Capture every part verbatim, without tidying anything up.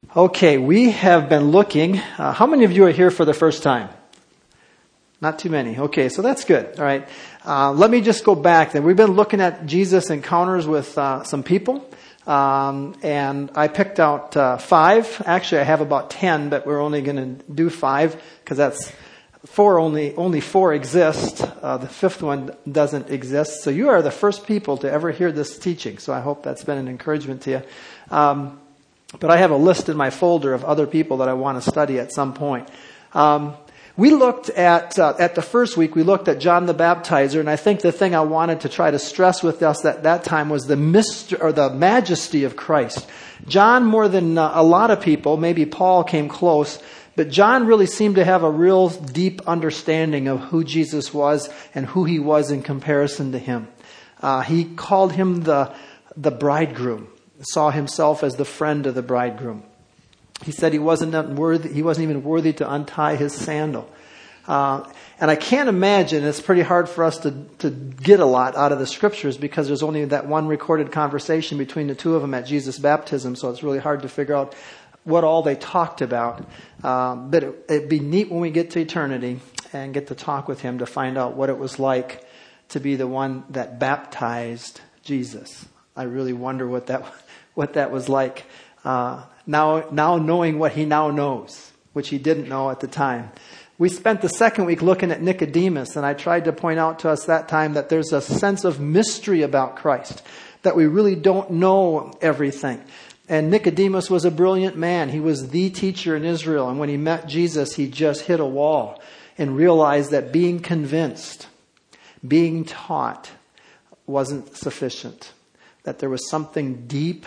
Okay, we have been looking. Uh, how many of you are here for the first time? Not too many. Okay, so that's good. All right. Uh, let me just go back then. We've been looking at Jesus' encounters with uh, some people. Um, and I picked out uh, five. Actually, I have about ten, but we're only going to do five because that's four. Only only four exist. Uh, the fifth one doesn't exist. So you are the first people to ever hear this teaching. So I hope that's been an encouragement to you. Um, But I have a list in my folder of other people that I want to study at some point. Um, we looked at, uh, at the first week, we looked at John the Baptizer, and I think the thing I wanted to try to stress with us at that time was the mystery, or the majesty of Christ. John, more than uh, a lot of people, maybe Paul came close, but John really seemed to have a real deep understanding of who Jesus was and who he was in comparison to him. Uh, he called him the, the bridegroom. Saw himself as the friend of the bridegroom. He said he wasn't worthy, he wasn't even worthy to untie his sandal. Uh, and I can't imagine, it's pretty hard for us to, to get a lot out of the scriptures because there's only that one recorded conversation between the two of them at Jesus' baptism, so it's really hard to figure out what all they talked about. Um, but it, it'd be neat when we get to eternity and get to talk with him to find out what it was like to be the one that baptized Jesus. I really wonder what that what that was like. Uh, now, now knowing what he now knows, which he didn't know at the time. We spent the second week looking at Nicodemus, and I tried to point out to us that time that there's a sense of mystery about Christ, that we really don't know everything. And Nicodemus was a brilliant man. He was the teacher in Israel, and when he met Jesus, he just hit a wall and realized that being convinced, being taught, wasn't sufficient. That there was something deep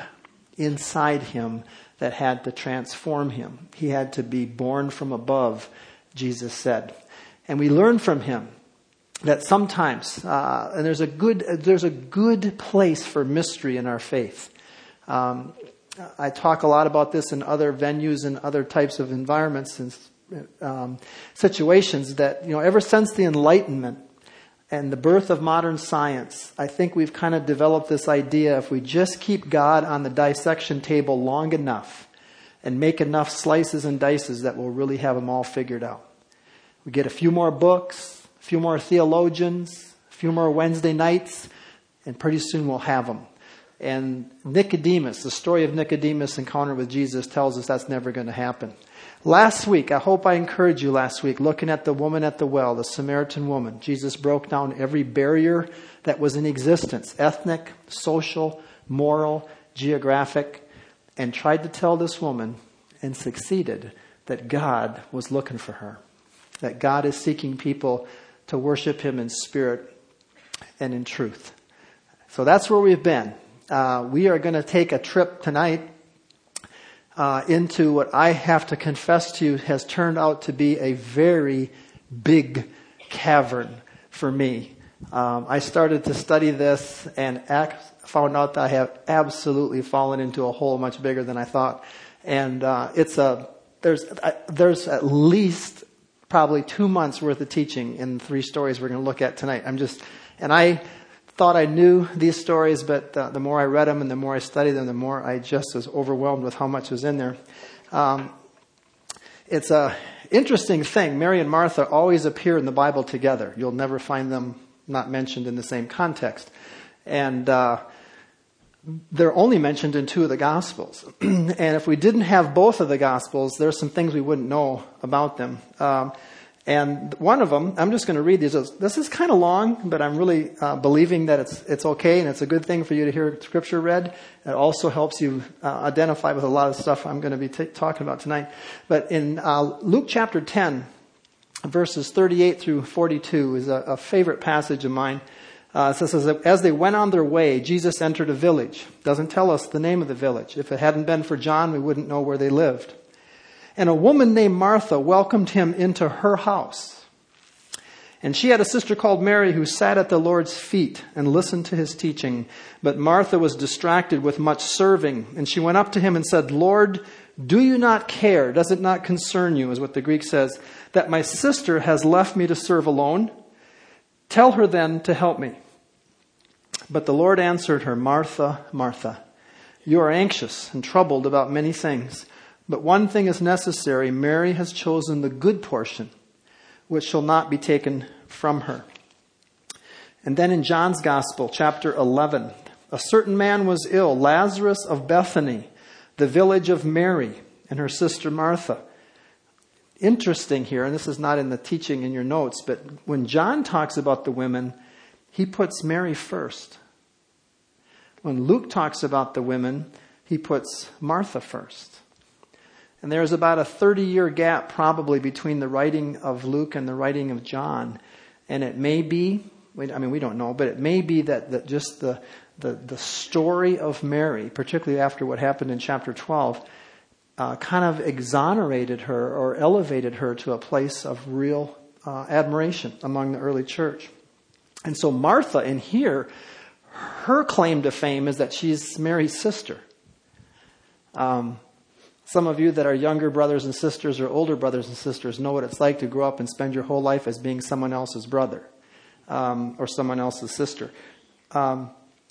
inside him that had to transform him. He had to be born from above, Jesus said. And we learn from him that sometimes, uh, and there's a good, there's a good place for mystery in our faith. Um, I talk a lot about this in other venues and other types of environments and um, situations that, you know, ever since the Enlightenment, and the birth of modern science, I think we've kind of developed this idea if we just keep God on the dissection table long enough and make enough slices and dices that we'll really have them all figured out. We get a few more books, a few more theologians, a few more Wednesday nights, and pretty soon we'll have them. And Nicodemus, the story of Nicodemus' encounter with Jesus tells us that's never going to happen. Last week, I hope I encouraged you last week, looking at the woman at the well, the Samaritan woman. Jesus broke down every barrier that was in existence, ethnic, social, moral, geographic, and tried to tell this woman, and succeeded, that God was looking for her. That God is seeking people to worship him in spirit and in truth. So that's where we've been. Uh, we are going to take a trip tonight Uh, into what I have to confess to you has turned out to be a very big cavern for me. Um, I started to study this and act, found out that I have absolutely fallen into a hole much bigger than I thought. And uh, it's a there's uh, there's at least probably two months worth of teaching in the three stories we're going to look at tonight. I'm just and I. thought I knew these stories, but uh, the more I read them and the more I studied them, the more I just was overwhelmed with how much was in there. Um, it's a interesting thing. Mary and Martha always appear in the Bible together. You'll never find them not mentioned in the same context. And uh, they're only mentioned in two of the Gospels. And if we didn't have both of the Gospels, there's some things we wouldn't know about them. Um, And one of them, I'm just going to read these. This is kind of long, but I'm really uh, believing that it's it's okay, and it's a good thing for you to hear Scripture read. It also helps you uh, identify with a lot of stuff I'm going to be t- talking about tonight. But in uh, Luke chapter ten, verses thirty-eight through forty-two is a, a favorite passage of mine. Uh, it says, as they went on their way, Jesus entered a village. Doesn't tell us the name of the village. If it hadn't been for John, we wouldn't know where they lived. And a woman named Martha welcomed him into her house. And she had a sister called Mary who sat at the Lord's feet and listened to his teaching. But Martha was distracted with much serving. And she went up to him and said, Lord, do you not care? Does it not concern you, is what the Greek says, that my sister has left me to serve alone? Tell her then to help me. But the Lord answered her, Martha, Martha, you are anxious and troubled about many things, But one thing is necessary. Mary has chosen the good portion, which shall not be taken from her. And then in John's Gospel, chapter eleven, a certain man was ill, Lazarus of Bethany, the village of Mary and her sister Martha. Interesting here, and this is not in the teaching in your notes, but when John talks about the women, he puts Mary first. When Luke talks about the women, he puts Martha first. And there's about a thirty-year gap probably between the writing of Luke and the writing of John. And it may be, I mean, we don't know, but it may be that, that just the, the, the story of Mary, particularly after what happened in chapter twelve, uh, kind of exonerated her or elevated her to a place of real uh, admiration among the early church. And so Martha in here, her claim to fame is that she's Mary's sister. Um, some of you that are younger brothers and sisters or older brothers and sisters know what it's like to grow up and spend your whole life as being someone else's brother um, or someone else's sister. Um,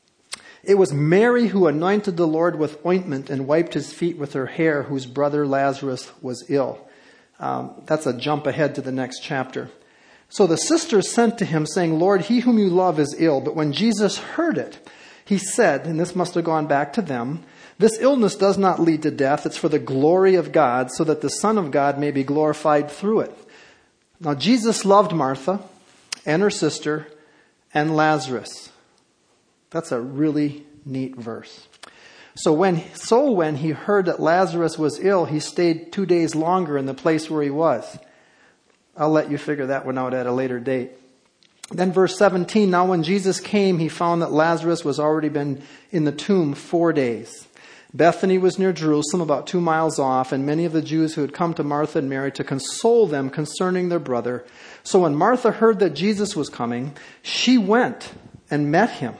it was Mary who anointed the Lord with ointment and wiped his feet with her hair, whose brother Lazarus was ill. Um, that's a jump ahead to the next chapter. So the sisters sent to him, saying, Lord, he whom you love is ill. But when Jesus heard it, he said, and this must have gone back to them, this illness does not lead to death. It's for the glory of God, so that the Son of God may be glorified through it. Now Jesus loved Martha and her sister and Lazarus. That's a really neat verse. So when, so when he heard that Lazarus was ill, he stayed two days longer in the place where he was. I'll let you figure that one out at a later date. Then verse seventeen, now when Jesus came, he found that Lazarus was already been in the tomb four days. Bethany was near Jerusalem, about two miles off, and many of the Jews who had come to Martha and Mary to console them concerning their brother. So when Martha heard that Jesus was coming, she went and met him.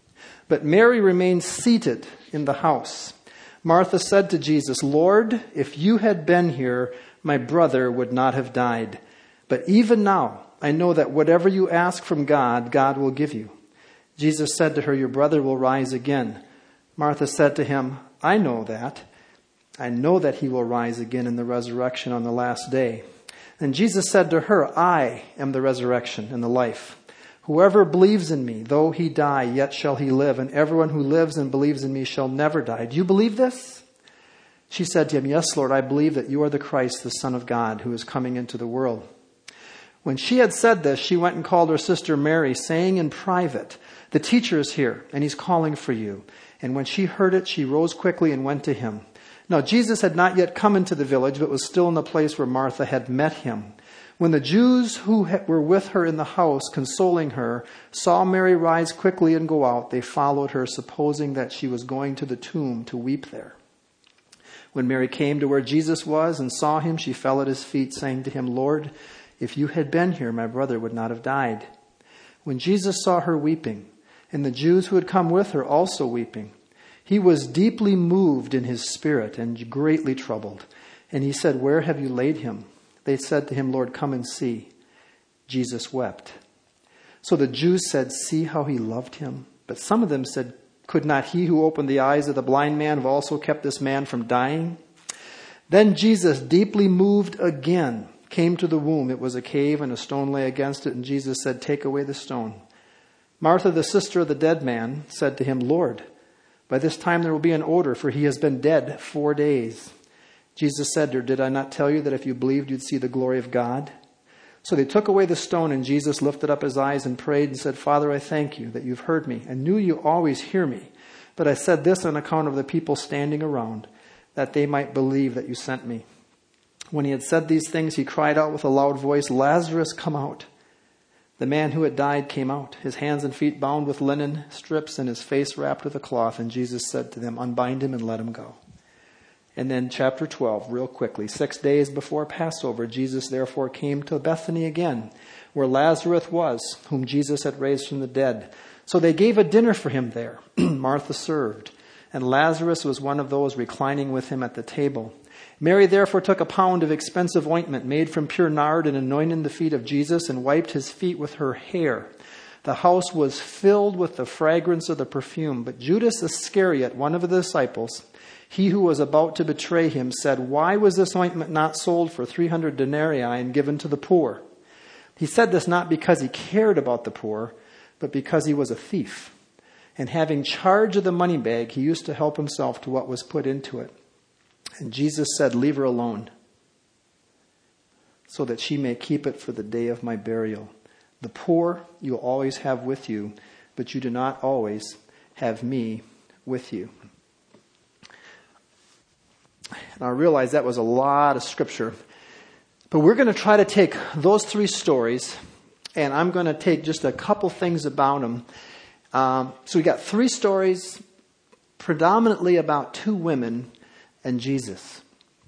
But Mary remained seated in the house. Martha said to Jesus, Lord, if you had been here, my brother would not have died. But even now, I know that whatever you ask from God, God will give you. Jesus said to her, your brother will rise again. Martha said to him, I know that. I know that he will rise again in the resurrection on the last day. And Jesus said to her, I am the resurrection and the life. Whoever believes in me, though he die, yet shall he live. And everyone who lives and believes in me shall never die. Do you believe this? She said to him, yes, Lord, I believe that you are the Christ, the Son of God, who is coming into the world. When she had said this, she went and called her sister Mary, saying in private, the teacher is here, and he's calling for you. And when she heard it, she rose quickly and went to him. Now Jesus had not yet come into the village, but was still in the place where Martha had met him. When the Jews who were with her in the house, consoling her, saw Mary rise quickly and go out, they followed her, supposing that she was going to the tomb to weep there. When Mary came to where Jesus was and saw him, she fell at his feet, saying to him, Lord, if you had been here, my brother would not have died. When Jesus saw her weeping, and the Jews who had come with her also weeping, he was deeply moved in his spirit and greatly troubled. And he said, where have you laid him? They said to him, Lord, come and see. Jesus wept. So the Jews said, see how he loved him. But some of them said, could not he who opened the eyes of the blind man have also kept this man from dying? Then Jesus, deeply moved again, came to the womb. It was a cave, and a stone lay against it. And Jesus said, take away the stone. Martha, the sister of the dead man, said to him, Lord, by this time there will be an odor, for he has been dead four days. Jesus said to her, did I not tell you that if you believed, you'd see the glory of God? So they took away the stone, and Jesus lifted up his eyes and prayed and said, Father, I thank you that you've heard me. I knew you always hear me. But I said this on account of the people standing around, that they might believe that you sent me. When he had said these things, he cried out with a loud voice, Lazarus, come out. The man who had died came out, his hands and feet bound with linen strips and his face wrapped with a cloth. And Jesus said to them, unbind him and let him go. And then chapter twelve, real quickly. Six days before Passover, Jesus therefore came to Bethany again, where Lazarus was, whom Jesus had raised from the dead. So they gave a dinner for him there. Martha served, and Lazarus was one of those reclining with him at the table. Mary therefore took a pound of expensive ointment made from pure nard and anointed the feet of Jesus and wiped his feet with her hair. The house was filled with the fragrance of the perfume. But Judas Iscariot, one of the disciples, he who was about to betray him, said, "Why was this ointment not sold for three hundred denarii and given to the poor?" He said this not because he cared about the poor, but because he was a thief. And having charge of the money bag, he used to help himself to what was put into it. And Jesus said, "Leave her alone, so that she may keep it for the day of my burial. The poor you always have with you, but you do not always have me with you." And I realize that was a lot of scripture. But we're going to try to take those three stories, and I'm going to take just a couple things about them. Um, so we got three stories, predominantly about two women and Jesus.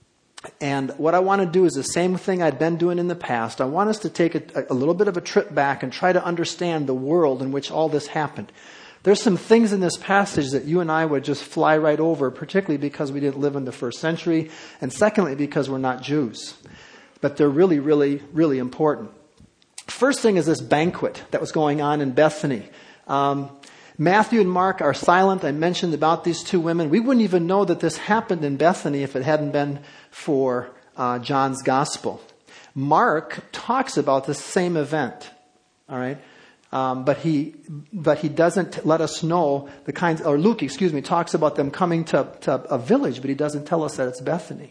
And what I want to do is the same thing I'd been doing in the past. I want us to take a, a little bit of a trip back and try to understand the world in which all this happened. There's some things in this passage that you and I would just fly right over, particularly because we didn't live in the first century, and secondly, because we're not Jews. But they're really, really, really important. First thing is this banquet that was going on in Bethany. Um, Matthew and Mark are silent. I mentioned about these two women. We wouldn't even know that this happened in Bethany if it hadn't been for uh, John's gospel. Mark talks about the same event, all right, um, but he but he doesn't let us know the kinds. Or Luke, excuse me, talks about them coming to, to a village, but he doesn't tell us that it's Bethany.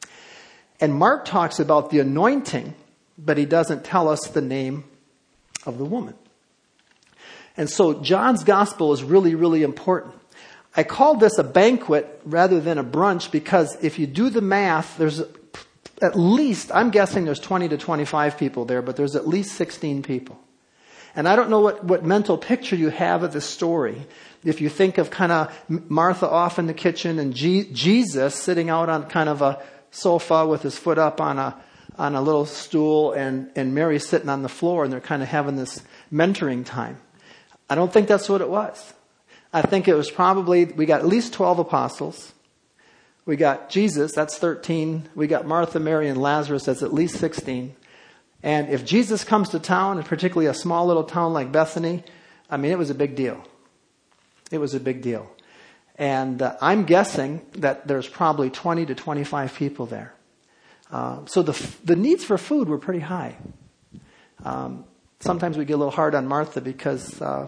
And Mark talks about the anointing, but he doesn't tell us the name of the woman. And so John's gospel is really, really important. I called this a banquet rather than a brunch because if you do the math, there's at least, I'm guessing there's twenty to twenty-five people there, but there's at least sixteen people. And I don't know what, what mental picture you have of this story. If you think of kind of Martha off in the kitchen and G- Jesus sitting out on kind of a sofa with his foot up on a on a little stool and, and Mary sitting on the floor and they're kind of having this mentoring time. I don't think that's what it was. I think it was probably, we got at least twelve apostles. We got Jesus, that's thirteen. We got Martha, Mary, and Lazarus, that's at least sixteen. And if Jesus comes to town, and particularly a small little town like Bethany, I mean, it was a big deal. It was a big deal. And uh, I'm guessing that there's probably twenty to twenty-five people there. Uh, so the the needs for food were pretty high. Um, sometimes we get a little hard on Martha because uh,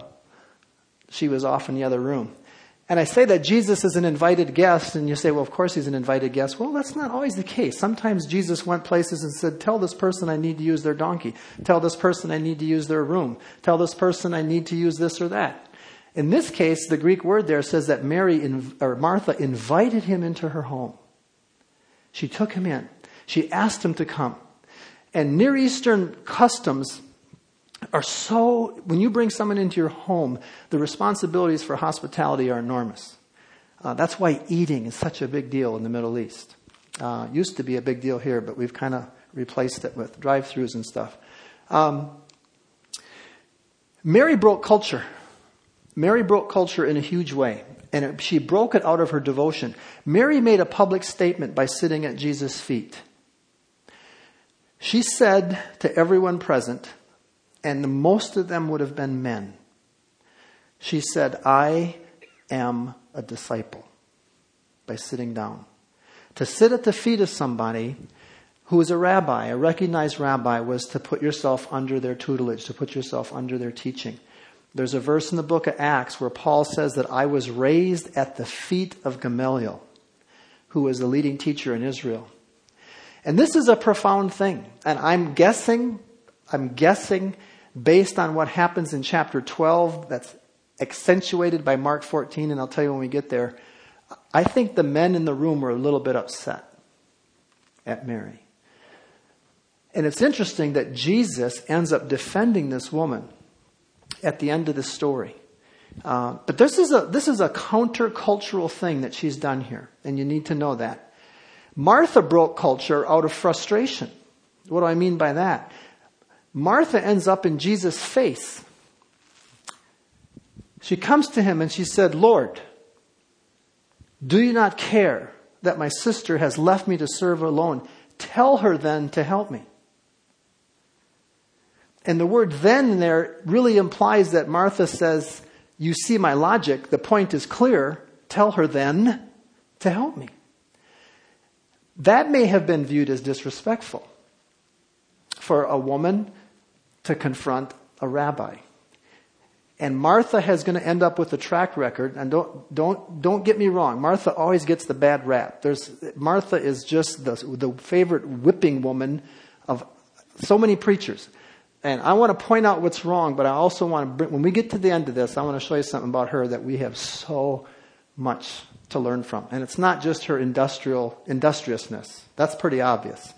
she was off in the other room. And I say that Jesus is an invited guest, and you say, well, of course he's an invited guest. Well, that's not always the case. Sometimes Jesus went places and said, tell this person I need to use their donkey. Tell this person I need to use their room. Tell this person I need to use this or that. In this case, the Greek word there says that Mary or Martha invited him into her home. She took him in. She asked him to come. And Near Eastern customs are so, when you bring someone into your home, the responsibilities for hospitality are enormous. Uh, that's why eating is such a big deal in the Middle East. Uh, used to be a big deal here, but we've kind of replaced it with drive-thrus and stuff. Um, Mary broke culture. Mary broke culture in a huge way, and it, she broke it out of her devotion. Mary made a public statement by sitting at Jesus' feet. She said to everyone present, and most of them would have been men, she said, I am a disciple, by sitting down. To sit at the feet of somebody who is a rabbi, a recognized rabbi, was to put yourself under their tutelage, to put yourself under their teaching. There's a verse in the book of Acts where Paul says that I was raised at the feet of Gamaliel, who was the leading teacher in Israel. And this is a profound thing. And I'm guessing, I'm guessing based on what happens in chapter twelve, that's accentuated by Mark fourteen, and I'll tell you when we get there, I think the men in the room were a little bit upset at Mary. And it's interesting that Jesus ends up defending this woman at the end of the story. Uh, but this is a this is a countercultural thing that she's done here, and you need to know that. Martha broke culture out of frustration. What do I mean by that? Martha ends up in Jesus' face. She comes to him and she said, Lord, do you not care that my sister has left me to serve alone? Tell her then to help me. And the word then there really implies that Martha says, you see my logic, the point is clear, tell her then to help me. That may have been viewed as disrespectful for a woman to confront a rabbi. And Martha is going to end up with a track record, and don't don't don't get me wrong, Martha always gets the bad rap. There's Martha is just the the favorite whipping woman of so many preachers. And I want to point out what's wrong, but I also want to bring, when we get to the end of this, I want to show you something about her that we have so much to learn from. And it's not just her industrial industriousness. That's pretty obvious.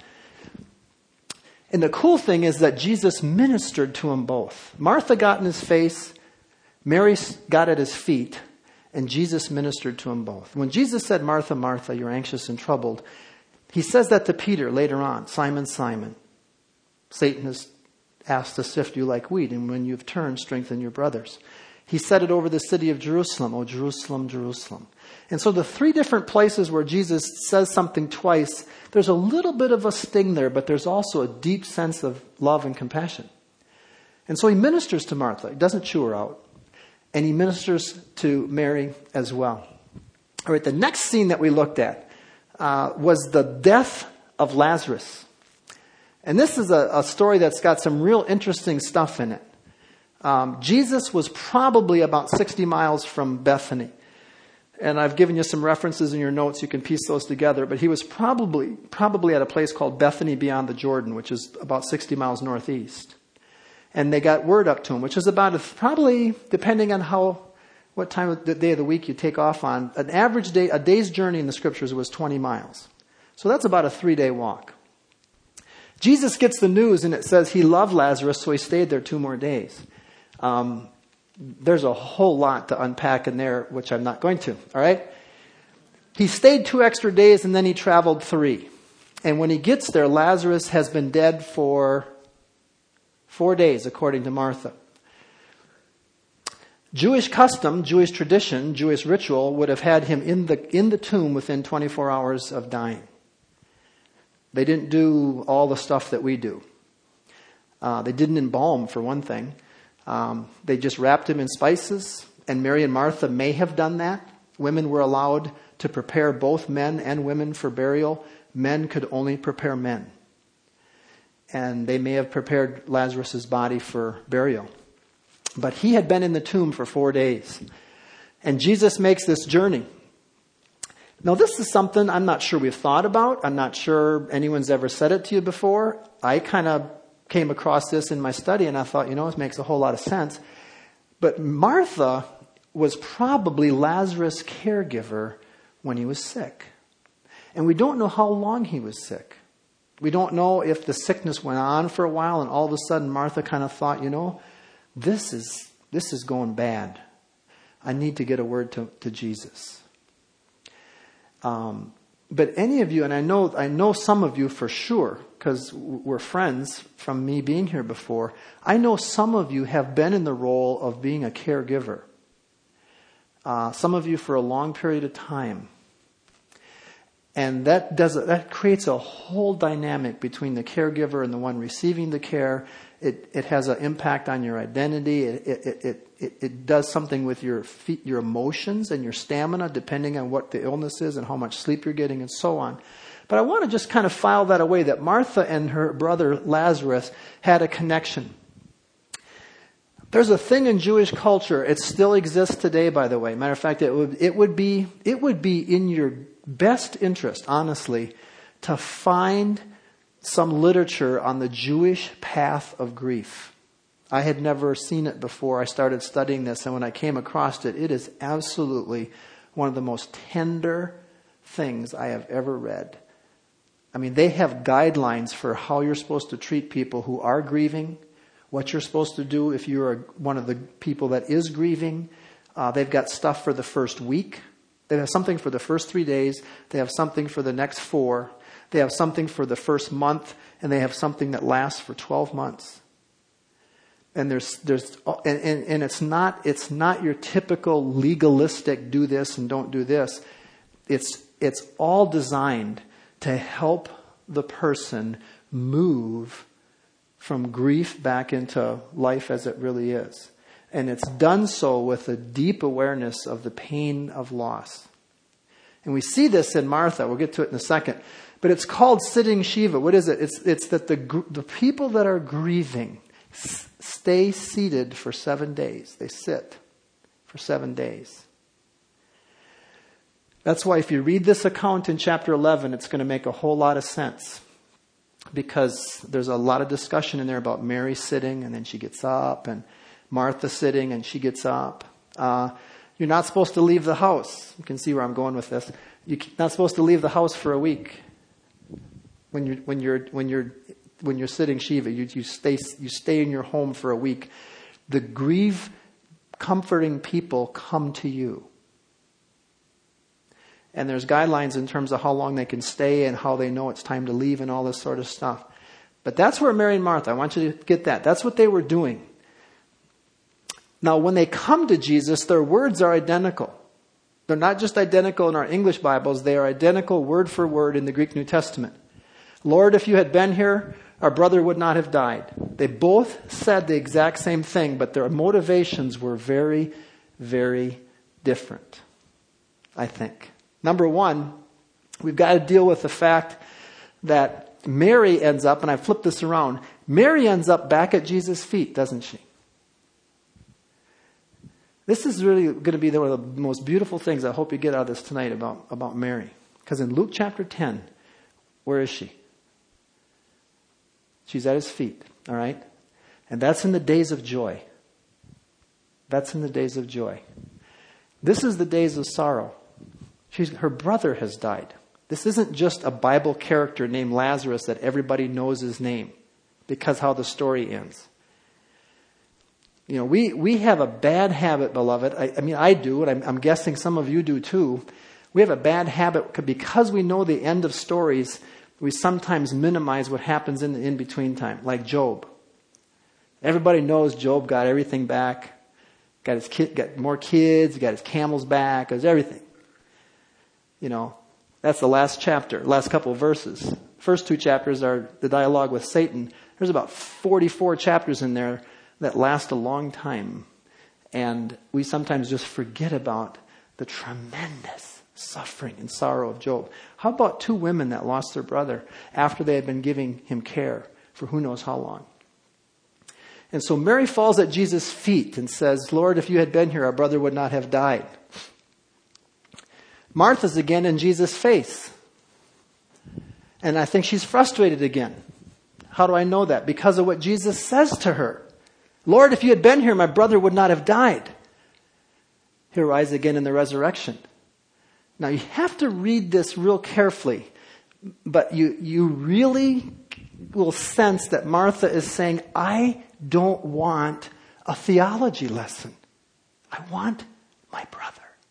And the cool thing is that Jesus ministered to them both. Martha got in his face, Mary got at his feet, and Jesus ministered to them both. When Jesus said, Martha, Martha, you're anxious and troubled, he says that to Peter later on, Simon, Simon, Satan has asked to sift you like wheat, and when you've turned, strengthen your brothers. He said it over the city of Jerusalem, O Jerusalem, Jerusalem. And so the three different places where Jesus says something twice, there's a little bit of a sting there, but there's also a deep sense of love and compassion. And so he ministers to Martha. He doesn't chew her out. And he ministers to Mary as well. All right, the next scene that we looked at uh, was the death of Lazarus. And this is a, a story that's got some real interesting stuff in it. Um, Jesus was probably about sixty miles from Bethany. And I've given you some references in your notes. You can piece those together. But he was probably probably at a place called Bethany beyond the Jordan, which is about sixty miles northeast. And they got word up to him, which is about a, probably, depending on how, what time of the day of the week you take off on, an average day, a day's journey in the scriptures was twenty miles. So that's about a three-day walk. Jesus gets the news, and it says he loved Lazarus, so he stayed there two more days. Um, there's a whole lot to unpack in there, which I'm not going to. All right. He stayed two extra days, and then he traveled three. And when he gets there, Lazarus has been dead for four days, according to Martha. Jewish custom, Jewish tradition, Jewish ritual would have had him in the in the tomb within twenty-four hours of dying. They didn't do all the stuff that we do. Uh, they didn't embalm, for one thing. Um, they just wrapped him in spices, and Mary and Martha may have done that. Women were allowed to prepare both men and women for burial. Men could only prepare men. And they may have prepared Lazarus' body for burial. But he had been in the tomb for four days. And Jesus makes this journey. Now, this is something I'm not sure we've thought about. I'm not sure anyone's ever said it to you before. I kind of came across this in my study, and I thought, you know, it makes a whole lot of sense. But Martha was probably Lazarus' caregiver when he was sick. And we don't know how long he was sick. We don't know if the sickness went on for a while, and all of a sudden Martha kind of thought, you know, this is this is going bad. I need to get a word to, to Jesus. Um, but any of you, and I know I know some of you for sure, because we're friends from me being here before, I know some of you have been in the role of being a caregiver. Uh, some of you for a long period of time. And that does that creates a whole dynamic between the caregiver and the one receiving the care. It it has an impact on your identity. It it it it, it does something with your feet, your emotions and your stamina, depending on what the illness is and how much sleep you're getting and so on. But I want to just kind of file that away, that Martha and her brother Lazarus had a connection. There's a thing in Jewish culture. It still exists today, by the way. Matter of fact, it would it would be it would be in your best interest, honestly, to find some literature on the Jewish path of grief. I had never seen it before I started studying this, and when I came across it, it is absolutely one of the most tender things I have ever read. I mean, they have guidelines for how you're supposed to treat people who are grieving, what you're supposed to do if you're one of the people that is grieving. Uh, they've got stuff for the first week. They have something for the first three days. They have something for the next four. They have something for the first month, and they have something that lasts for twelve months. And there's there's and, and, and it's not it's not your typical legalistic do this and don't do this. It's it's all designed to help the person move from grief back into life as it really is. And it's done so with a deep awareness of the pain of loss. And we see this in Martha. We'll get to it in a second. But it's called sitting Shiva. What is it? It's, it's that the, the people that are grieving s- stay seated for seven days. They sit for seven days. That's why if you read this account in chapter eleven, it's going to make a whole lot of sense. Because there's a lot of discussion in there about Mary sitting and then she gets up, and Martha sitting and she gets up. Uh, you're not supposed to leave the house. You can see where I'm going with this. You're not supposed to leave the house for a week. When you're when you're when you're when you're sitting Shiva, you you stay you stay in your home for a week. The grief comforting people come to you. And there's guidelines in terms of how long they can stay and how they know it's time to leave and all this sort of stuff. But that's where Mary and Martha, I want you to get that. That's what they were doing. Now, when they come to Jesus, their words are identical. They're not just identical in our English Bibles. They are identical word for word in the Greek New Testament. Lord, if you had been here, our brother would not have died. They both said the exact same thing, but their motivations were very, very different, I think. Number one, we've got to deal with the fact that Mary ends up, and I flipped this around, Mary ends up back at Jesus' feet, doesn't she? This is really going to be one of the most beautiful things I hope you get out of this tonight about, about Mary. Because in Luke chapter ten, where is she? She's at his feet, all right? And that's in the days of joy. That's in the days of joy. This is the days of sorrow. She's, her brother has died. This isn't just a Bible character named Lazarus that everybody knows his name because how the story ends. You know, we, we have a bad habit, beloved. I, I mean, I do, and I'm, I'm guessing some of you do too. We have a bad habit because we know the end of stories. We sometimes minimize what happens in the in-between time, like Job. Everybody knows Job got everything back, got his kid, got more kids, got his camels back, got everything. You know, that's the last chapter, last couple of verses. First two chapters are the dialogue with Satan. There's about forty-four chapters in there that last a long time. And we sometimes just forget about the tremendous suffering and sorrow of Job. How about two women that lost their brother after they had been giving him care for who knows how long? And so Mary falls at Jesus' feet and says, Lord, if you had been here, our brother would not have died. Martha's again in Jesus' face. And I think she's frustrated again. How do I know that? Because of what Jesus says to her. Lord, if you had been here, my brother would not have died. He'll rise again in the resurrection. Now you have to read this real carefully. But you, you really will sense that Martha is saying, I don't want a theology lesson. I want my brother.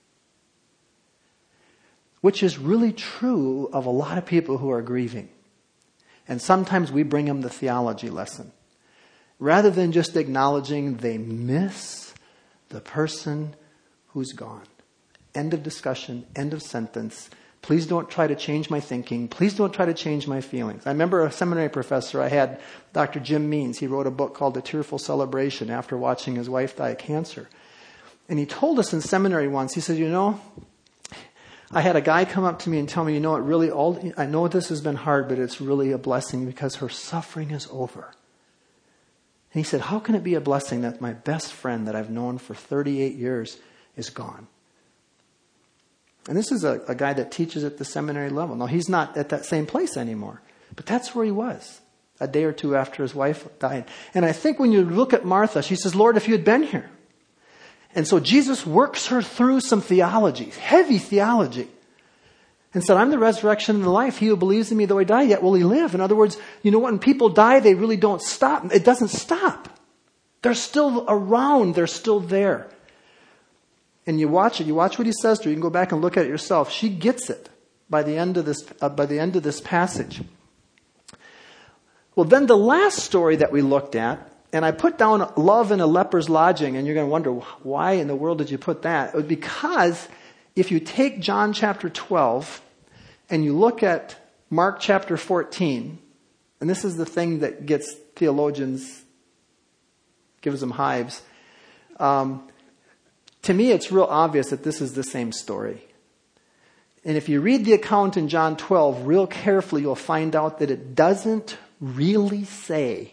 Which is really true of a lot of people who are grieving. And sometimes we bring them the theology lesson. Rather than just acknowledging they miss the person who's gone. End of discussion, end of sentence. Please don't try to change my thinking. Please don't try to change my feelings. I remember a seminary professor I had, Doctor Jim Means. He wrote a book called The Tearful Celebration after watching his wife die of cancer. And he told us in seminary once, he said, you know, I had a guy come up to me and tell me, you know, it really, all, I know this has been hard, but it's really a blessing because her suffering is over. And he said, how can it be a blessing that my best friend that I've known for thirty-eight years is gone? And this is a, a guy that teaches at the seminary level. Now, he's not at that same place anymore, but that's where he was a day or two after his wife died. And I think when you look at Martha, she says, Lord, if you had been here. And so Jesus works her through some theology, heavy theology, and said, I'm the resurrection and the life. He who believes in me, though he die, yet will he live. In other words, you know what? When people die, they really don't stop. It doesn't stop. They're still around. They're still there. And you watch it. You watch what he says to her. You can go back and look at it yourself. She gets it by the end of this, uh, by the end of this passage. Well, then the last story that we looked at, and I put down love in a leper's lodging, and you're going to wonder, why in the world did you put that? It was because if you take John chapter twelve and you look at Mark chapter fourteen, And this is the thing that gets theologians, gives them hives. Um, to me, it's real obvious that this is the same story. And if you read the account in John twelve real carefully, you'll find out that it doesn't really say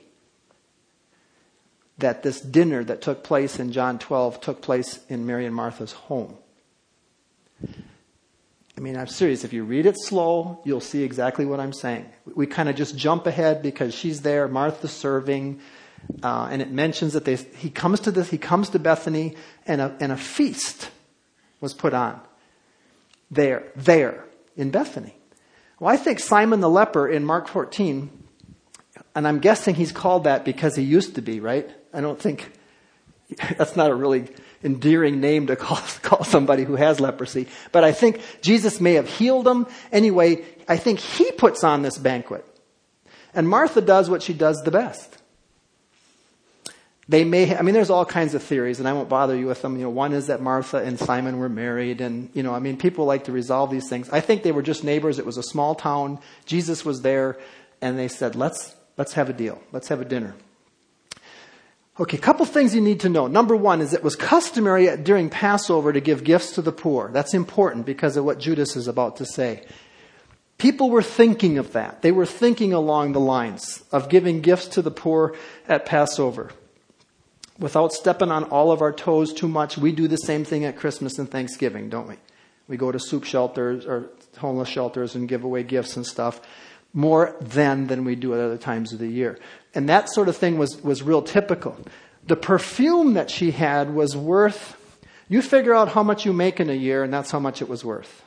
that this dinner that took place in John twelve took place in Mary and Martha's home. I mean, I'm serious. If you read it slow, you'll see exactly what I'm saying. We kind of just jump ahead because she's there, Martha's serving, uh, and it mentions that they, he comes to this, he comes to Bethany, and a, and a feast was put on there, there in Bethany. Well, I think Simon the leper in Mark fourteen, and I'm guessing he's called that because he used to be, right? I don't think that's not a really endearing name to call, call somebody who has leprosy. But I think Jesus may have healed him. Anyway, I think he puts on this banquet. And Martha does what she does the best. They may, I mean, there's all kinds of theories, and I won't bother you with them. You know, one is that Martha and Simon were married, and, you know, I mean, people like to resolve these things. I think they were just neighbors. It was a small town. Jesus was there, and they said, let's, let's have a deal. Let's have a dinner. Okay, a couple things you need to know. Number one is it was customary during Passover to give gifts to the poor. That's important because of what Judas is about to say. People were thinking of that. They were thinking along the lines of giving gifts to the poor at Passover. Without stepping on all of our toes too much, we do the same thing at Christmas and Thanksgiving, don't we? We go to soup shelters or homeless shelters and give away gifts and stuff more then than we do at other times of the year. And that sort of thing was, was real typical. The perfume that she had was worth, you figure out how much you make in a year, and that's how much it was worth.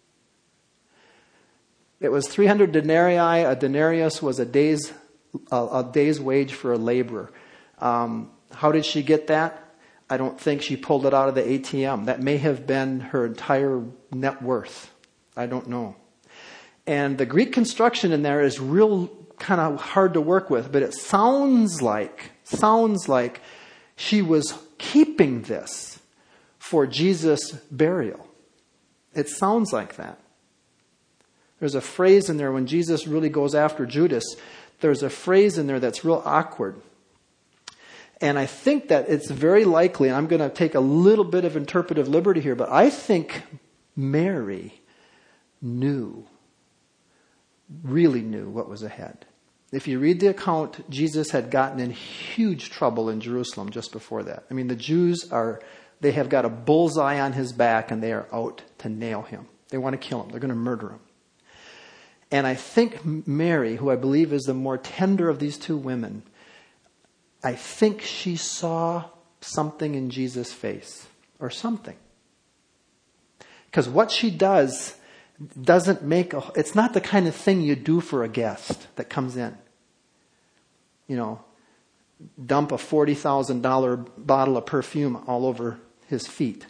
It was three hundred denarii. A denarius was a day's, a, a day's wage for a laborer. Um, how did she get that? I don't think she pulled it out of the A T M. That may have been her entire net worth. I don't know. And the Greek construction in there is real kind of hard to work with, but it sounds like, sounds like she was keeping this for Jesus' burial. It sounds like that. There's a phrase in there when Jesus really goes after Judas. There's a phrase in there that's real awkward. And I think that it's very likely, and I'm going to take a little bit of interpretive liberty here, but I think Mary knew, really knew what was ahead. If you read the account, Jesus had gotten in huge trouble in Jerusalem just before that. I mean, the Jews are, they have got a bullseye on his back and they are out to nail him. They want to kill him. They're going to murder him. And I think Mary, who I believe is the more tender of these two women, I think she saw something in Jesus' face or something. Because what she does doesn't make a, it's not the kind of thing you do for a guest that comes in. You know, dump a forty thousand dollars bottle of perfume all over his feet.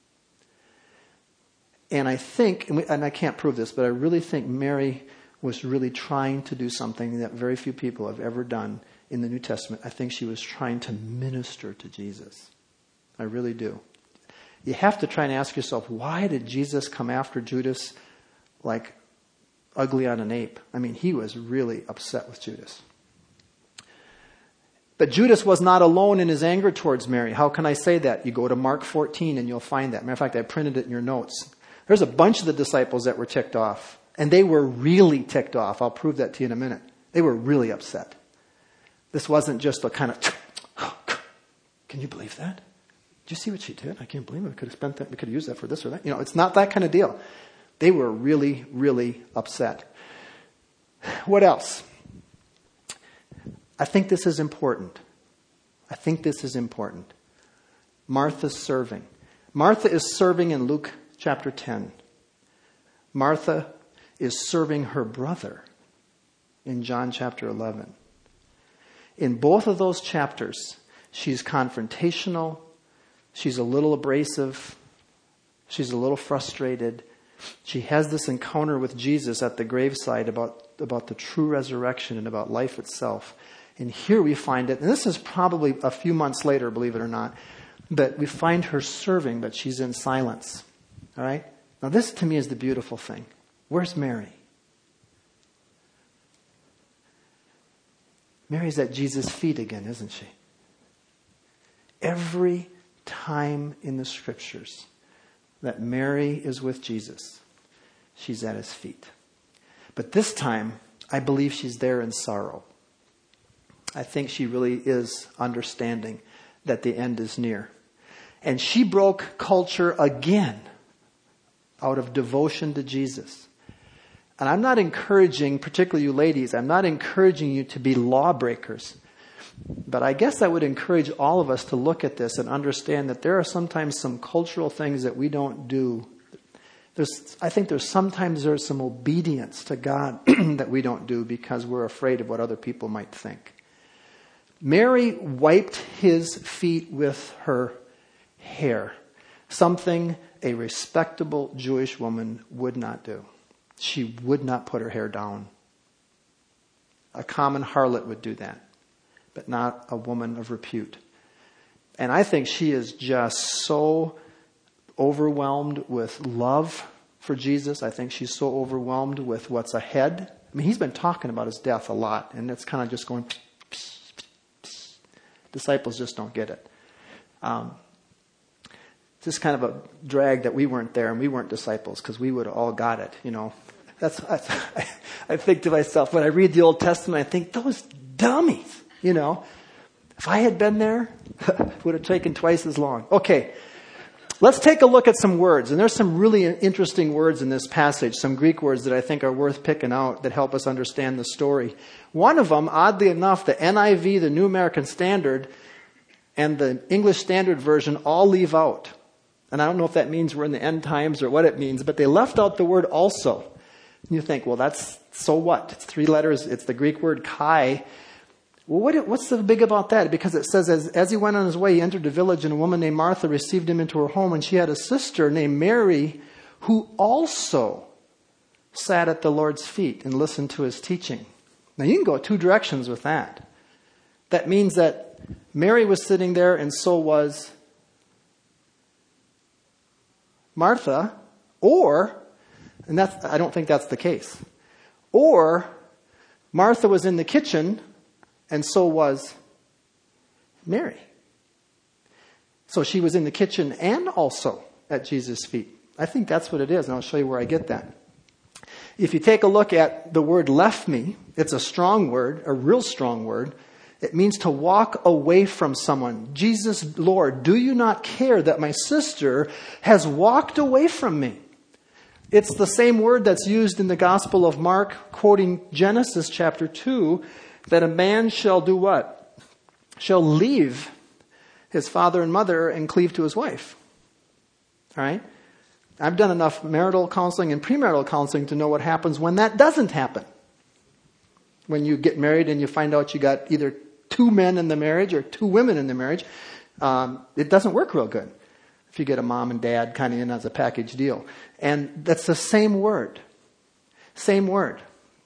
And I think, and, we, and I can't prove this, but I really think Mary was really trying to do something that very few people have ever done in the New Testament. I think she was trying to minister to Jesus. I really do. You have to try and ask yourself, why did Jesus come after Judas like ugly on an ape? I mean, he was really upset with Judas. But Judas was not alone in his anger towards Mary. How can I say that? You go to Mark fourteen and you'll find that. Matter of fact, I printed it in your notes. There's a bunch of the disciples that were ticked off. And they were really ticked off. I'll prove that to you in a minute. They were really upset. This wasn't just a kind of, can you believe that? Did you see what she did? I can't believe it. We could have spent that. We could have used that for this or that. You know, it's not that kind of deal. They were really, really upset. What else? I think this is important. I think this is important. Martha's serving. Martha is serving in Luke chapter ten. Martha is serving her brother in John chapter eleven. In both of those chapters, she's confrontational. She's a little abrasive. She's a little frustrated. She has this encounter with Jesus at the graveside about, about the true resurrection and about life itself. And here we find it, and this is probably a few months later, believe it or not, but we find her serving, but she's in silence. All right? Now this to me is the beautiful thing. Where's Mary? Mary's at Jesus' feet again, isn't she? Every time in the scriptures that Mary is with Jesus, she's at his feet. But this time, I believe she's there in sorrow. I think she really is understanding that the end is near. And she broke culture again out of devotion to Jesus. And I'm not encouraging, particularly you ladies, I'm not encouraging you to be lawbreakers. But I guess I would encourage all of us to look at this and understand that there are sometimes some cultural things that we don't do. There's, I think there's sometimes there's some obedience to God that we don't do because we're afraid of what other people might think. Mary wiped his feet with her hair, something a respectable Jewish woman would not do. She would not put her hair down. A common harlot would do that, but not a woman of repute. And I think she is just so overwhelmed with love for Jesus. I think she's so overwhelmed with what's ahead. I mean, he's been talking about his death a lot, and it's kind of just going, psh, psh, psh. Disciples just don't get it. Um, it's just kind of a drag that we weren't there and we weren't disciples, because we would have all got it, you know. That's, that's I, I think to myself, when I read the Old Testament, I think, those dummies, you know. If I had been there, it would have taken twice as long. Okay, let's take a look at some words. And there's some really interesting words in this passage, some Greek words that I think are worth picking out that help us understand the story. One of them, oddly enough, the N I V, the New American Standard, and the English Standard Version all leave out. And I don't know if that means we're in the end times or what it means, but they left out the word also. And you think, well, that's, so what? It's three letters. It's the Greek word kai. Well, what, what's so big about that? Because it says, as, as he went on his way, he entered a village, and a woman named Martha received him into her home, and she had a sister named Mary, who also sat at the Lord's feet and listened to his teaching. Now, you can go two directions with that. That means that Mary was sitting there, and so was Martha, or, and that's, I don't think that's the case, or Martha was in the kitchen, and so was Mary. So she was in the kitchen and also at Jesus' feet. I think that's what it is, and I'll show you where I get that. If you take a look at the word left me, it's a strong word, a real strong word. It means to walk away from someone. Jesus, Lord, do you not care that my sister has walked away from me? It's the same word that's used in the Gospel of Mark, quoting Genesis chapter two, that a man shall do what? Shall leave his father and mother and cleave to his wife. All right? I've done enough marital counseling and premarital counseling to know what happens when that doesn't happen. When you get married and you find out you got either two men in the marriage or two women in the marriage, um, it doesn't work real good if you get a mom and dad kind of in as a package deal. And that's the same word. Same word.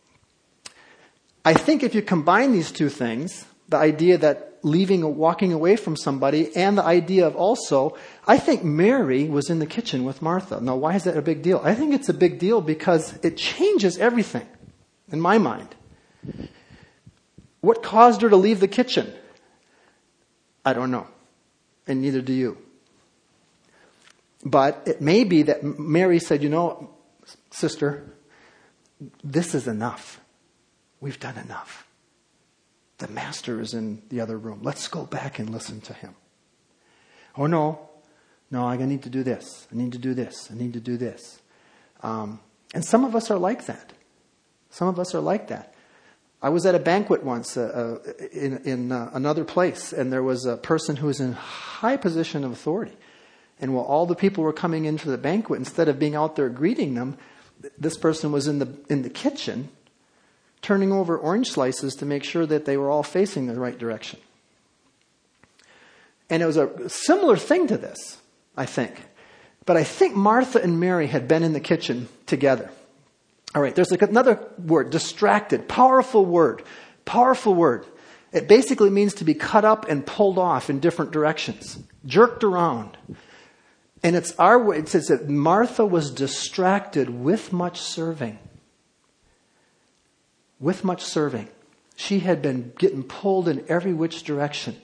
I think if you combine these two things, the idea that leaving or walking away from somebody and the idea of also, I think Mary was in the kitchen with Martha. Now, why is that a big deal? I think it's a big deal because it changes everything in my mind. What caused her to leave the kitchen? I don't know. And neither do you. But it may be that Mary said, you know, sister, this is enough. We've done enough. The master is in the other room. Let's go back and listen to him. Oh, no. No, I need to do this. I need to do this. I need to do this. Um, and some of us are like that. Some of us are like that. I was at a banquet once uh, uh, in, in uh, another place, and there was a person who was in high position of authority. And while all the people were coming into the banquet, instead of being out there greeting them, this person was in the in the kitchen, turning over orange slices to make sure that they were all facing the right direction. And it was a similar thing to this, I think. But I think Martha and Mary had been in the kitchen together. All right, there's another word, distracted, powerful word, powerful word. It basically means to be cut up and pulled off in different directions, jerked around. And it's our way. It says that Martha was distracted with much serving. With much serving. She had been getting pulled in every which direction.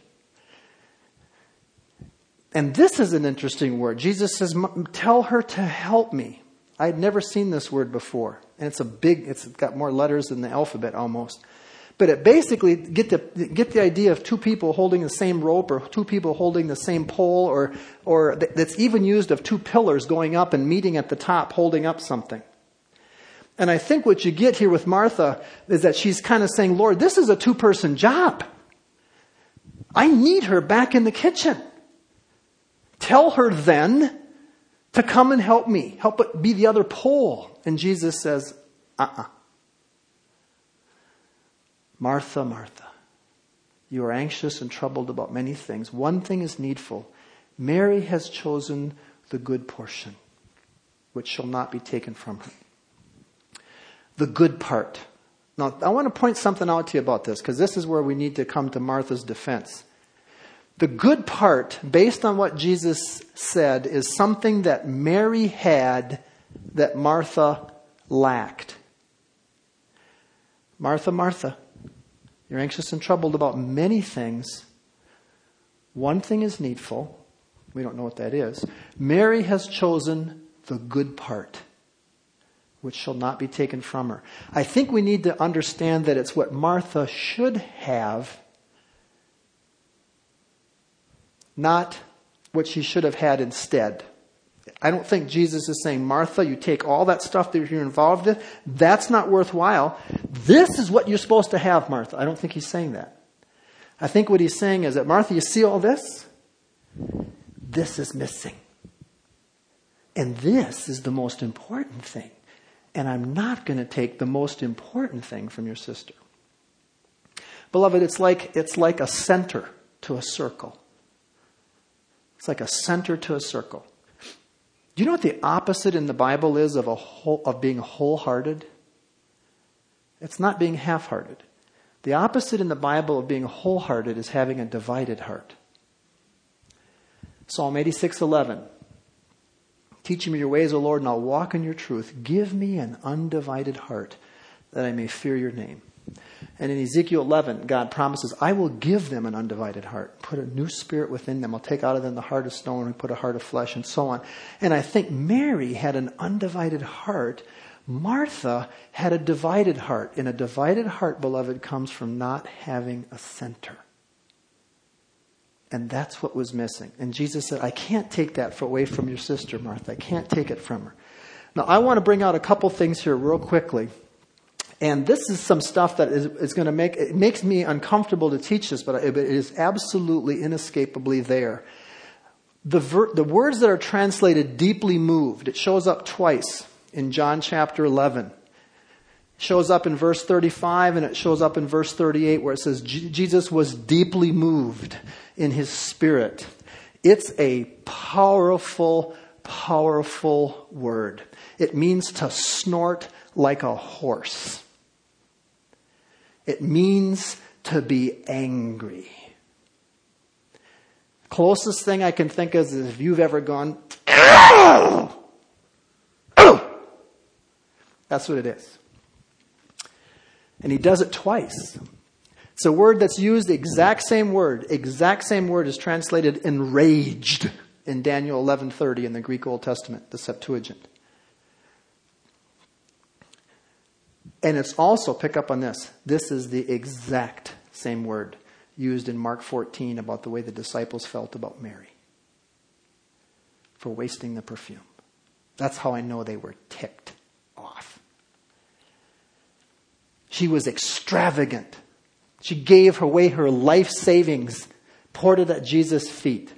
And this is an interesting word. Jesus says, tell her to help me. I had never seen this word before. And it's a big, it's got more letters than the alphabet almost. But it basically, get the, get the idea of two people holding the same rope, or two people holding the same pole, or, or that's even used of two pillars going up and meeting at the top, holding up something. And I think what you get here with Martha is that she's kind of saying, Lord, this is a two-person job. I need her back in the kitchen. Tell her then to come and help me. Help it be the other pole. And Jesus says, uh-uh. Martha, Martha, you are anxious and troubled about many things. One thing is needful. Mary has chosen the good portion, which shall not be taken from her. The good part. Now, I want to point something out to you about this, because this is where we need to come to Martha's defense. The good part, based on what Jesus said, is something that Mary had that Martha lacked. Martha, Martha, you're anxious and troubled about many things. One thing is needful. We don't know what that is. Mary has chosen the good part, which shall not be taken from her. I think we need to understand that it's what Martha should have, not what she should have had instead. I don't think Jesus is saying, Martha, you take all that stuff that you're involved in. That's not worthwhile. This is what you're supposed to have, Martha. I don't think he's saying that. I think what he's saying is that, Martha, you see all this? This is missing. And this is the most important thing. And I'm not going to take the most important thing from your sister. Beloved, it's like, it's like a center to a circle. It's like a center to a circle. Do you know what the opposite in the Bible is of a whole, of being wholehearted? It's not being half-hearted. The opposite in the Bible of being wholehearted is having a divided heart. Psalm eighty-six eleven. Teach me your ways, O Lord, and I'll walk in your truth. Give me an undivided heart, that I may fear your name. And in Ezekiel eleven, God promises, I will give them an undivided heart. Put a new spirit within them. I'll take out of them the heart of stone and put a heart of flesh, and so on. And I think Mary had an undivided heart. Martha had a divided heart. And a divided heart, beloved, comes from not having a center. And that's what was missing. And Jesus said, I can't take that away from your sister, Martha. I can't take it from her. Now, I want to bring out a couple things here real quickly. And this is some stuff that is, is going to make, it makes me uncomfortable to teach this, but it is absolutely inescapably there. The, ver, the words that are translated deeply moved, it shows up twice in John chapter eleven. It shows up in verse thirty-five and it shows up in verse thirty-eight where it says Jesus was deeply moved in his spirit. It's a powerful, powerful word. It means to snort like a horse. It means to be angry. Closest thing I can think of is if you've ever gone, oh! Oh! That's what it is. And he does it twice. It's a word that's used, the exact same word, exact same word is translated enraged in Daniel eleven thirty in the Greek Old Testament, the Septuagint. And it's also, pick up on this, this is the exact same word used in Mark fourteen about the way the disciples felt about Mary for wasting the perfume. That's how I know they were ticked off. She was extravagant. She gave away her life savings, poured it at Jesus' feet.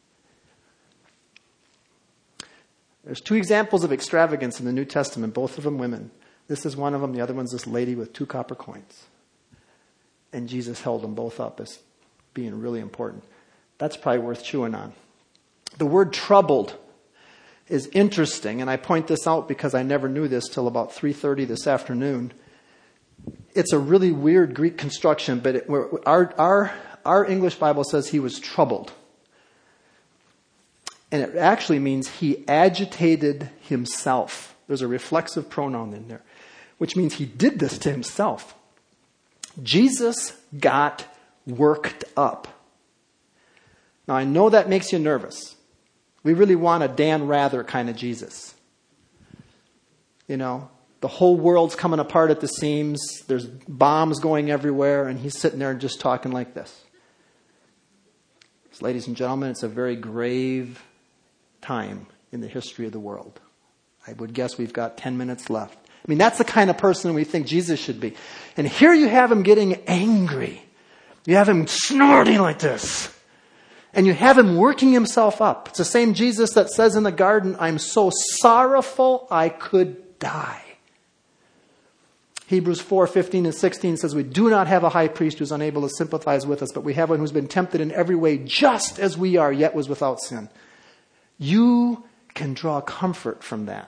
There's two examples of extravagance in the New Testament, both of them women. This is one of them. The other one's this lady with two copper coins. And Jesus held them both up as being really important. That's probably worth chewing on. The word troubled is interesting. And I point this out because I never knew this till about three thirty this afternoon. It's a really weird Greek construction, but it, our, our, our English Bible says he was troubled. And it actually means he agitated himself. There's a reflexive pronoun in there, which means he did this to himself. Jesus got worked up. Now, I know that makes you nervous. We really want a Dan Rather kind of Jesus. You know, the whole world's coming apart at the seams. There's bombs going everywhere, and he's sitting there just talking like this. So, ladies and gentlemen, it's a very grave time in the history of the world. I would guess we've got ten minutes left. I mean, that's the kind of person we think Jesus should be. And here you have him getting angry. You have him snorting like this. And you have him working himself up. It's the same Jesus that says in the garden, I'm so sorrowful I could die. Hebrews four, fifteen and sixteen says, we do not have a high priest who's unable to sympathize with us, but we have one who's been tempted in every way just as we are, yet was without sin. You can draw comfort from that.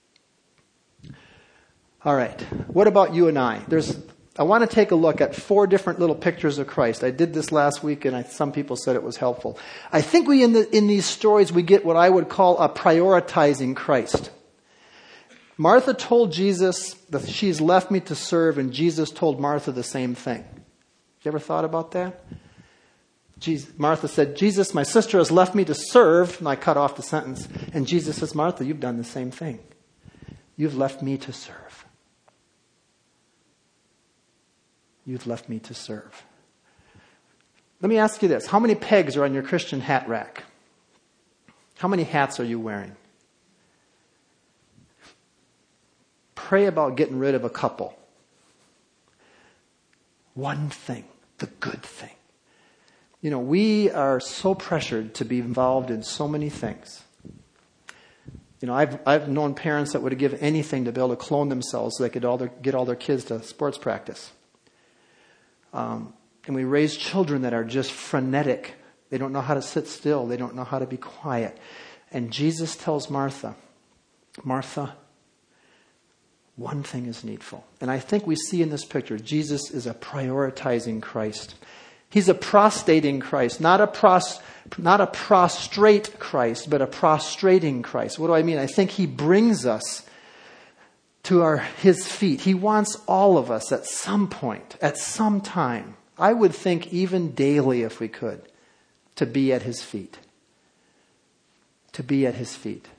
All right. What about you and I? There's, I want to take a look at four different little pictures of Christ. I did this last week, and I, some people said it was helpful. I think we in the in these stories we get what I would call a prioritizing Christ. Martha told Jesus that she's left me to serve, and Jesus told Martha the same thing. You ever thought about that? Jesus, Martha said, Jesus, my sister has left me to serve. And I cut off the sentence. And Jesus says, Martha, you've done the same thing. You've left me to serve. You've left me to serve. Let me ask you this. How many pegs are on your Christian hat rack? How many hats are you wearing? Pray about getting rid of a couple. One thing, the good thing. You know, we are so pressured to be involved in so many things. You know, I've I've known parents that would give anything to be able to clone themselves so they could all their, get all their kids to sports practice. Um, and we raise children that are just frenetic. They don't know how to sit still. They don't know how to be quiet. And Jesus tells Martha, Martha, one thing is needful. And I think we see in this picture, Jesus is a prioritizing Christ. He's a prostrating Christ, not a pros, not a prostrate Christ, but a prostrating Christ. What do I mean? I think he brings us to our his feet. He wants all of us at some point, at some time, I would think even daily if we could, to be at his feet. To be at his feet.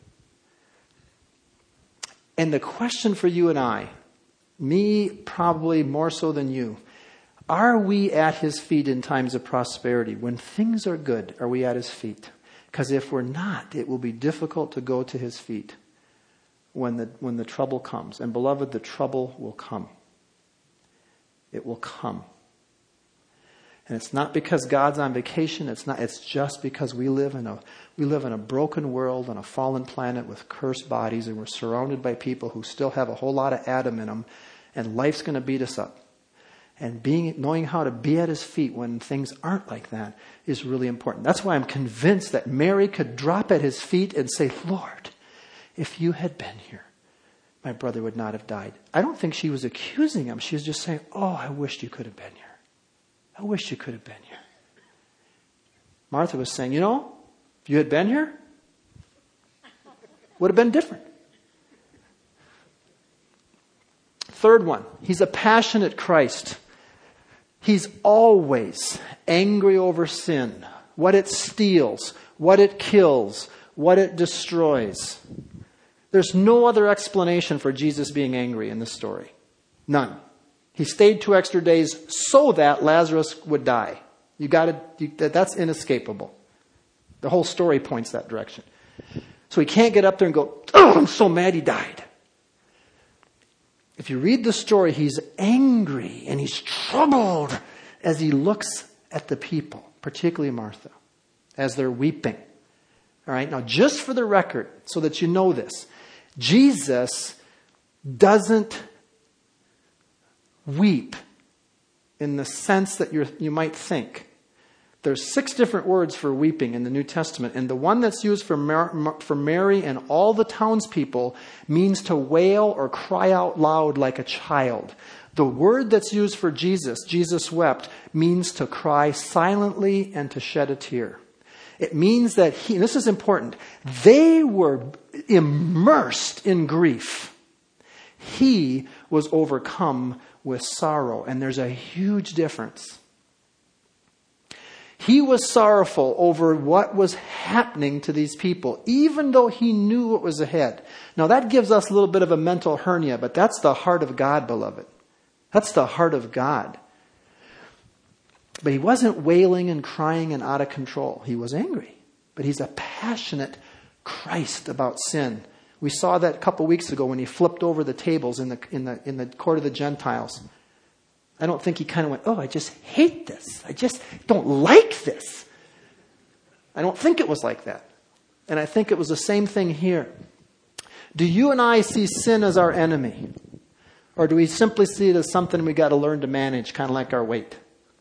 And the question for you and I, me probably more so than you, are we at his feet in times of prosperity? When things are good, are we at his feet? Because if we're not, it will be difficult to go to his feet when the when the trouble comes. And beloved, the trouble will come. It will come. And it's not because God's on vacation. It's not. It's just because we live in a we live in a broken world on a fallen planet with cursed bodies, and we're surrounded by people who still have a whole lot of Adam in them, and life's going to beat us up. And being knowing how to be at his feet when things aren't like that is really important. That's why I'm convinced that Mary could drop at his feet and say, Lord, if you had been here, my brother would not have died. I don't think she was accusing him. She was just saying, oh, I wished you could have been here. I wish you could have been here. Martha was saying, you know, if you had been here, would have been different. Third one, he's a passionate Christ. He's always angry over sin, what it steals, what it kills, what it destroys. There's no other explanation for Jesus being angry in this story. None. He stayed two extra days so that Lazarus would die. You got to, that's inescapable. The whole story points that direction. So he can't get up there and go, oh, I'm so mad he died. If you read the story, he's angry and he's troubled as he looks at the people, particularly Martha, as they're weeping. All right. Now, just for the record, so that you know this, Jesus doesn't weep in the sense that you you might think. There's six different words for weeping in the New Testament, and the one that's used for Mar- for Mary and all the townspeople means to wail or cry out loud like a child. The word that's used for Jesus, Jesus wept, means to cry silently and to shed a tear. It means that he, and this is important, they were immersed in grief. He was overcome with sorrow. And there's a huge difference. He was sorrowful over what was happening to these people, even though he knew what was ahead. Now that gives us a little bit of a mental hernia, but that's the heart of God, beloved. That's the heart of God. But he wasn't wailing and crying and out of control. He was angry. But he's a passionate Christ about sin. We saw that a couple weeks ago when he flipped over the tables in the in the in the court of the Gentiles. I don't think he kind of went, oh, I just hate this. I just don't like this. I don't think it was like that. And I think it was the same thing here. Do you and I see sin as our enemy? Or do we simply see it as something we got to learn to manage, kind of like our weight?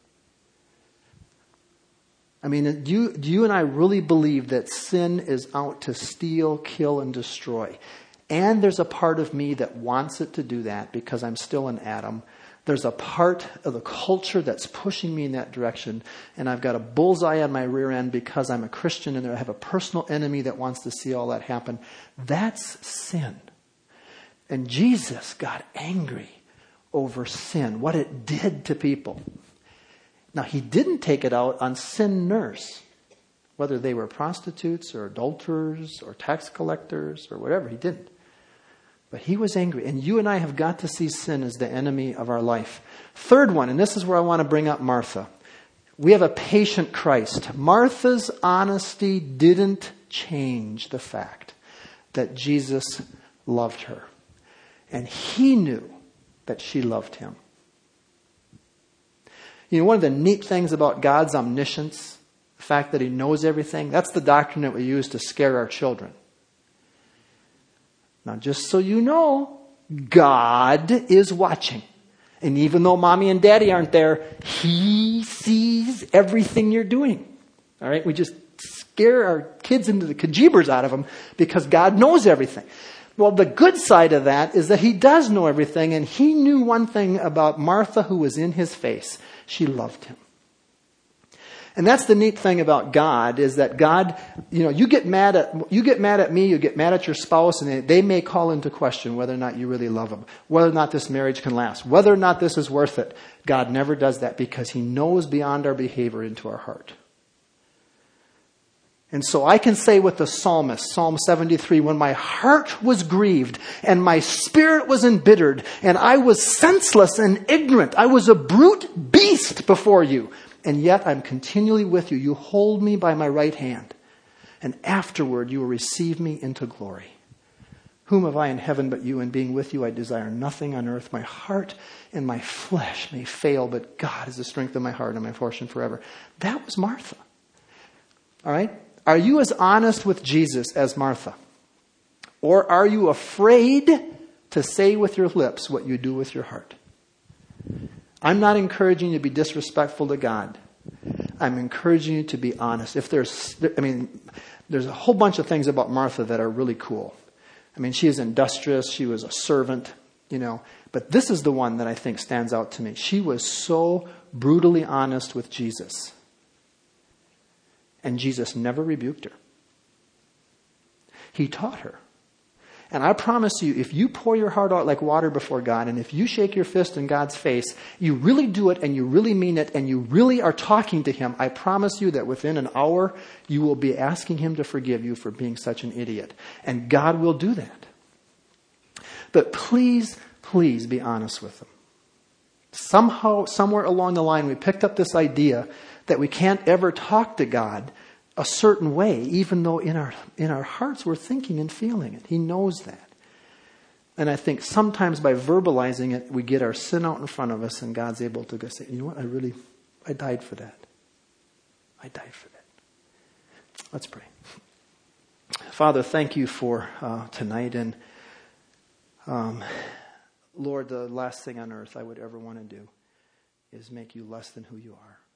I mean, do you, do you and I really believe that sin is out to steal, kill, and destroy? And there's a part of me that wants it to do that because I'm still an Adam. There's a part of the culture that's pushing me in that direction. And I've got a bullseye on my rear end because I'm a Christian and I have a personal enemy that wants to see all that happen. That's sin. And Jesus got angry over sin, what it did to people. Now, he didn't take it out on sinners, whether they were prostitutes or adulterers or tax collectors or whatever. He didn't. But he was angry. And you and I have got to see sin as the enemy of our life. Third one, and this is where I want to bring up Martha. We have a patient Christ. Martha's honesty didn't change the fact that Jesus loved her. And he knew that she loved him. You know, one of the neat things about God's omniscience, the fact that he knows everything, that's the doctrine that we use to scare our children. Now, just so you know, God is watching. And even though mommy and daddy aren't there, he sees everything you're doing. All right? We just scare our kids into the kajibers out of them because God knows everything. Well, the good side of that is that he does know everything, and he knew one thing about Martha who was in his face. She loved him. And that's the neat thing about God, is that God, you know, you get mad at you get mad at me, you get mad at your spouse, and they, they may call into question whether or not you really love them, whether or not this marriage can last, whether or not this is worth it. God never does that because he knows beyond our behavior into our heart. And so I can say with the psalmist, Psalm seventy-three, when my heart was grieved and my spirit was embittered and I was senseless and ignorant, I was a brute beast before you. And yet I'm continually with you. You hold me by my right hand. And afterward you will receive me into glory. Whom have I in heaven but you? And being with you I desire nothing on earth. My heart and my flesh may fail, but God is the strength of my heart and my portion forever. That was Martha. All right? Are you as honest with Jesus as Martha? Or are you afraid to say with your lips what you do with your heart? I'm not encouraging you to be disrespectful to God. I'm encouraging you to be honest. If there's, I mean, there's a whole bunch of things about Martha that are really cool. I mean, she is industrious. She was a servant, you know. But this is the one that I think stands out to me. She was so brutally honest with Jesus. And Jesus never rebuked her. He taught her. And I promise you, if you pour your heart out like water before God, and if you shake your fist in God's face, you really do it and you really mean it and you really are talking to him, I promise you that within an hour, you will be asking him to forgive you for being such an idiot. And God will do that. But please, please be honest with him. Somehow, somewhere along the line, we picked up this idea that we can't ever talk to God a certain way, even though in our in our hearts we're thinking and feeling it. He knows that. And I think sometimes by verbalizing it, we get our sin out in front of us and God's able to go say, you know what, I really, I died for that. I died for that. Let's pray. Father, thank you for uh, tonight. And um, Lord, the last thing on earth I would ever want to do is make you less than who you are.